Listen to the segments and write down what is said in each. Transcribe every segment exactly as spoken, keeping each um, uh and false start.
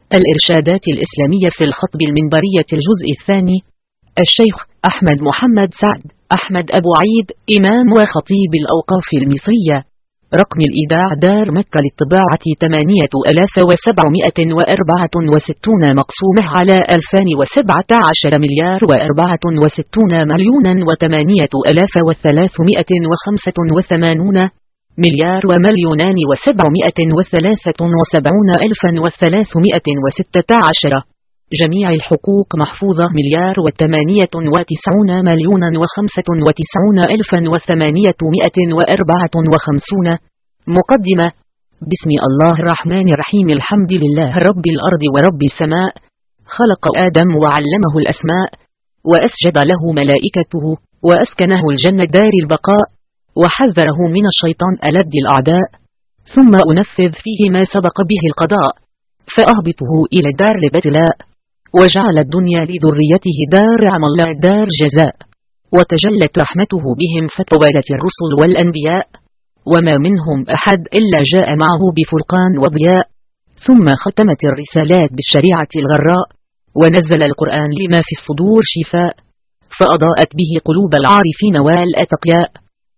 الإرشادات الإسلامية في الخطب المنبرية الجزء الثاني. الشيخ أحمد محمد سعد أحمد أبو عيد، إمام وخطيب الأوقاف المصرية. رقم الإيداع دار مكة للطباعة ثمانية آلاف وسبعمائة وأربعة وستون مقسومة على ألفان وسبعة عشر مليار وأربعة وستون مليونا وثمانية آلاف وثلاثمائة وخمسة وثمانون مليار ومليونان وسبعمائة وثلاثة وسبعون ألفا وثلاثمائة وستة عشر. جميع الحقوق محفوظة مليار وثمانية وتسعون مليونا وخمسة وتسعون ألفا وثمانية مائة وأربعة وخمسون. مقدمة. بسم الله الرحمن الرحيم. الحمد لله رب الأرض ورب السماء، خلق آدم وعلمه الأسماء، وأسجد له ملائكته، وأسكنه الجنة دار البقاء، وحذره من الشيطان ألد الأعداء، ثم أنفذ فيه ما سبق به القضاء، فأهبطه إلى دار الابتلاء، وجعل الدنيا لذريته دار عمل لا دار جزاء، وتجلت رحمته بهم فتوالت الرسل والأنبياء، وما منهم أحد إلا جاء معه بفرقان وضياء، ثم ختمت الرسالات بالشريعة الغراء، ونزل القرآن لما في الصدور شفاء، فأضاءت به قلوب العارفين والأتقياء،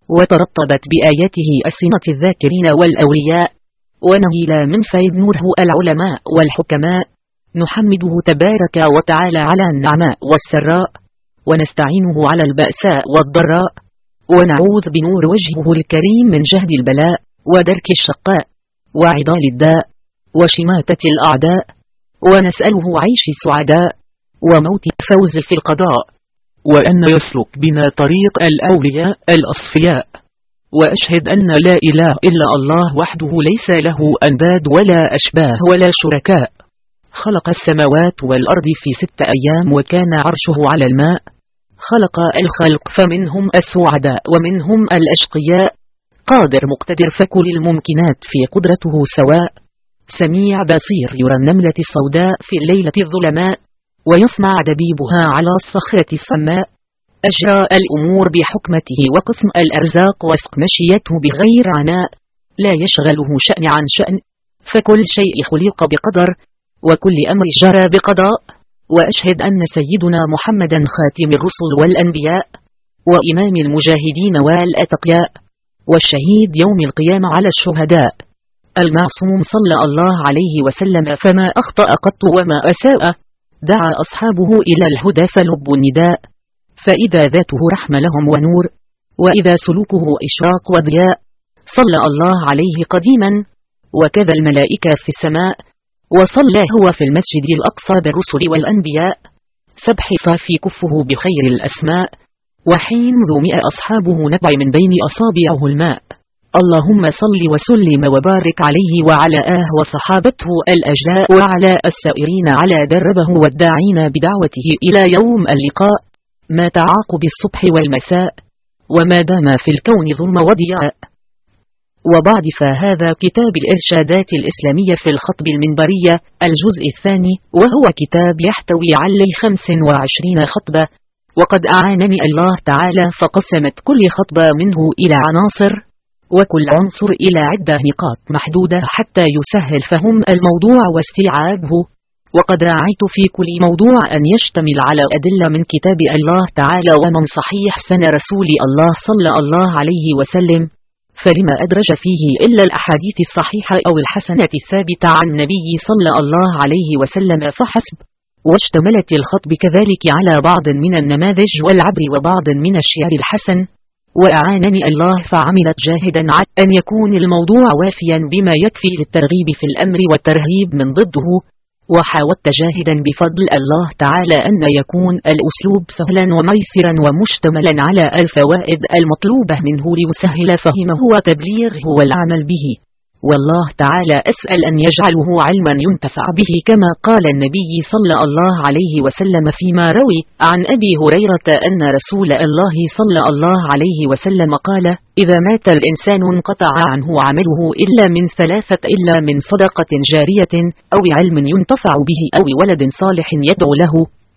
وترطبت بآياته ألسنة الذاكرين والأولياء، ونهيل من فيض نوره العلماء والحكماء. نحمده تبارك وتعالى على النعماء والسراء، ونستعينه على البأساء والضراء، ونعوذ بنور وجهه الكريم من جهد البلاء، ودرك الشقاء، وعضال الداء، وشماتة الأعداء، ونسأله عيش السعداء، وموت الفوز في القضاء، وأن يسلك بنا طريق الأولياء الأصفياء. وأشهد أن لا إله إلا الله وحده ليس له أنداد ولا أشباه ولا شركاء. خلق السماوات والأرض في ست أيام وكان عرشه على الماء. خلق الخلق فمنهم السعداء ومنهم الأشقياء. قادر مقتدر فكل الممكنات في قدرته سواء. سميع بصير يرى النملة السوداء في الليلة الظلماء، ويسمع دبيبها على الصخرة الصماء. أجرى الأمور بحكمته وقسم الأرزاق وفق مشيته بغير عناء، لا يشغله شأن عن شأن، فكل شيء خلق بقدر، وكل أمر جرى بقضاء. وأشهد أن سيدنا محمدا خاتم الرسل والأنبياء، وإمام المجاهدين والأتقياء، والشهيد يوم القيامة على الشهداء، المعصوم صلى الله عليه وسلم فما أخطأ قط وما أساء. دعا أصحابه إلى الهدى فلبوا النداء، فإذا ذاته رحمة لهم ونور، وإذا سلوكه إشراق وضياء. صلى الله عليه قديما، وكذا الملائكة في السماء، وصلى هو في المسجد الأقصى بالرسل والأنبياء. سبح صافي كفه بخير الأسماء، وحين ذمئ أصحابه نبع من بين أصابعه الماء. اللهم صل وسلم وبارك عليه وعلى آه وصحابته الأجلاء، وعلى السائرين على دربه والداعين بدعوته إلى يوم اللقاء، ما تعاقب الصبح والمساء، وما دام في الكون ظلم وضياء. وبعد، فهذا كتاب الإرشادات الإسلامية في الخطب المنبرية الجزء الثاني، وهو كتاب يحتوي على خمس وعشرين خطبة، وقد أعانني الله تعالى فقسمت كل خطبة منه إلى عناصر، وكل عنصر إلى عدة نقاط محدودة حتى يسهل فهم الموضوع واستيعابه. وقد راعيت في كل موضوع أن يشتمل على أدلة من كتاب الله تعالى ومن صحيح سنة رسول الله صلى الله عليه وسلم، فلما أدرج فيه إلا الأحاديث الصحيحة أو الحسنة الثابتة عن النبي صلى الله عليه وسلم فحسب. واشتملت الخطب كذلك على بعض من النماذج والعبر وبعض من الشعر الحسن. وأعانني الله فعملت جاهدا على أن يكون الموضوع وافيا بما يكفي للترغيب في الأمر والترهيب من ضده. وحاولت جاهدا بفضل الله تعالى أن يكون الأسلوب سهلا وميسرا ومشتملا على الفوائد المطلوبة منه ليسهل فهمه وتبليغه والعمل به. والله تعالى أسأل أن يجعله علما ينتفع به، كما قال النبي صلى الله عليه وسلم فيما روي عن أبي هريرة أن رسول الله صلى الله عليه وسلم قال: إذا مات الإنسان انقطع عنه عمله إلا من ثلاثة، إلا من صدقة جارية، أو علم ينتفع به، أو ولد صالح يدعو له.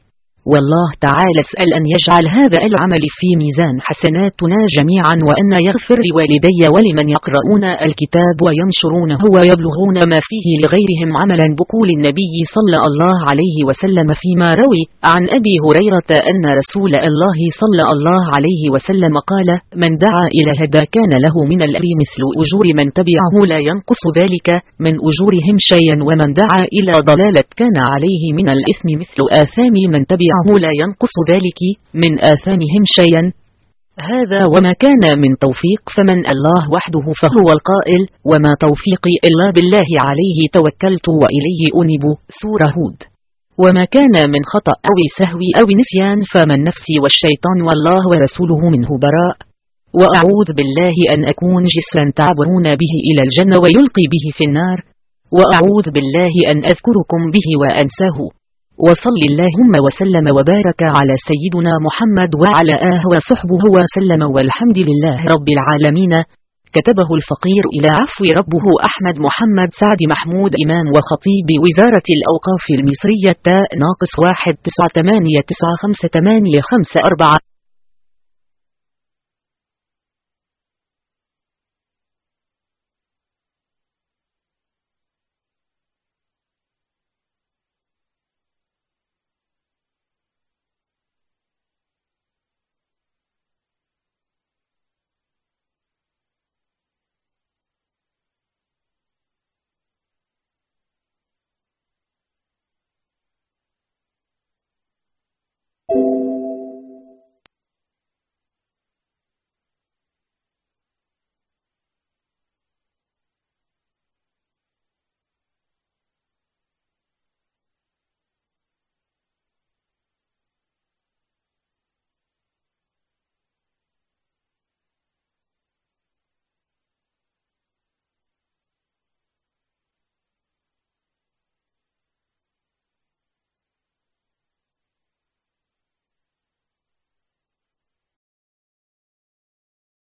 والله تعالى اسأل أن يجعل هذا العمل في ميزان حسناتنا جميعا، وأن يغفر لوالدي ولمن يقرؤون الكتاب وينشرونه ويبلغون ما فيه لغيرهم عملا بقول النبي صلى الله عليه وسلم فيما روي عن أبي هريرة أن رسول الله صلى الله عليه وسلم قال: من دعا إلى هدى كان له من الأجر مثل أجور من تبعه لا ينقص ذلك من أجورهم شيئا، ومن دعا إلى ضلالة كان عليه من الإثم مثل آثام من تبعه لا ينقص ذلك من آثامهم شيئا. هذا وما كان من توفيق فمن الله وحده، فهو القائل: وما توفيقي إلا بالله عليه توكلت وإليه أنب، سورة هود. وما كان من خطأ أو سهو أو نسيان فمن نفسي والشيطان والله ورسوله منه براء، وأعوذ بالله أن أكون جسرا تعبرون به إلى الجنة ويلقي به في النار، وأعوذ بالله أن أذكركم به وأنساه. وصل اللهم وسلم وبارك على سيدنا محمد وعلى آله وصحبه وسلم، والحمد لله رب العالمين. كتبه الفقير إلى عفو ربه أحمد محمد سعد محمود، إمام وخطيب وزارة الأوقاف المصرية، تاء ناقص واحد تسعة ثمانية تسعة خمسة ثمانية خمسة أربعة.